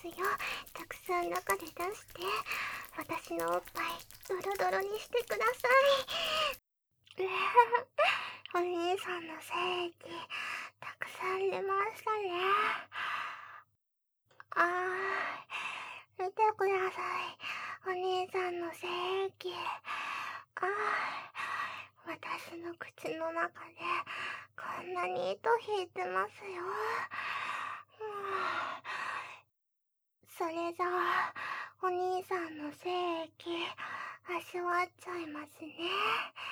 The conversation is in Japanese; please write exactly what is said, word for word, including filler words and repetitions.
ますよ。たくさん中で出して、私のおっぱいドロドロにしてください。お兄さんの精液たくさん出ましたね。あー、見てください。お兄さんの精液。あー、私の口の中でこんなに糸引いてますよ。それじゃあ、お兄さんの精液、味わっちゃいますね。